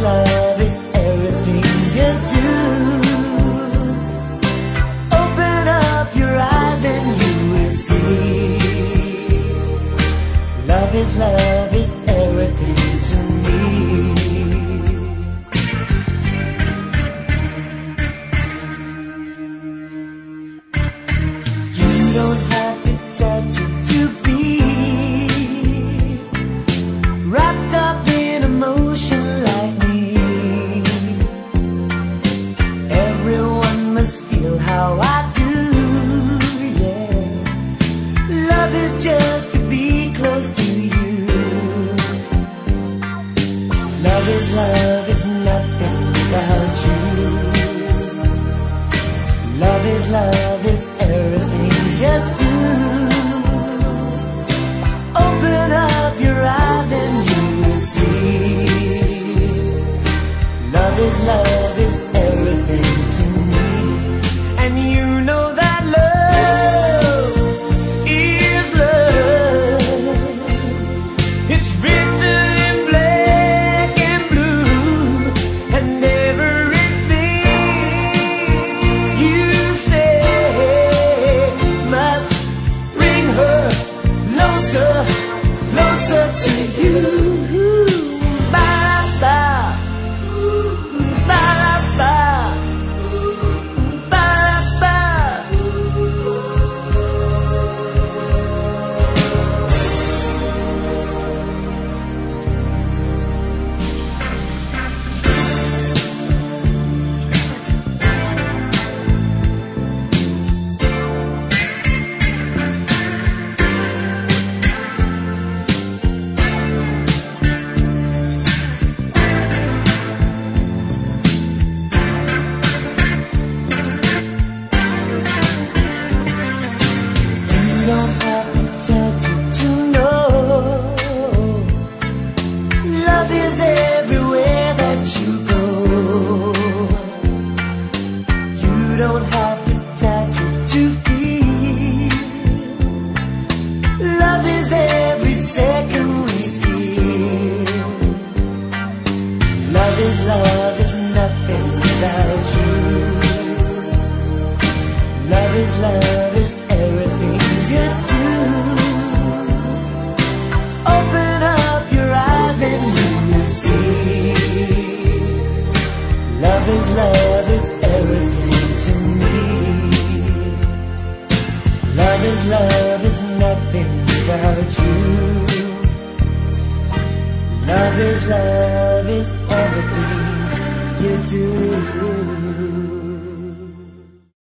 love is everything you do. Open up your eyes and you will see. Love is everything to me. You don't have to touch it to be wrapped up in emotion like me. Everyone must feel how I do, yeah. Love is just to be close to you. Love is nothing without you. Love is everything you do. Open up your eyes and you will see. Love is everything to me. And you know that love is love. It's written in black and blue. And everything you say must bring her closer, closer to you. Ba-da-ba, ba-da-ba, ba-da-ba. You don't have to touch it to know. Love is everywhere that you go. You don't have to touch it to feel. Love is every second we steal. Love is nothing without you. Love is everything you do. Open up your eyes and you will see. Love is everything to me. Love is nothing without you. Love is everything you do.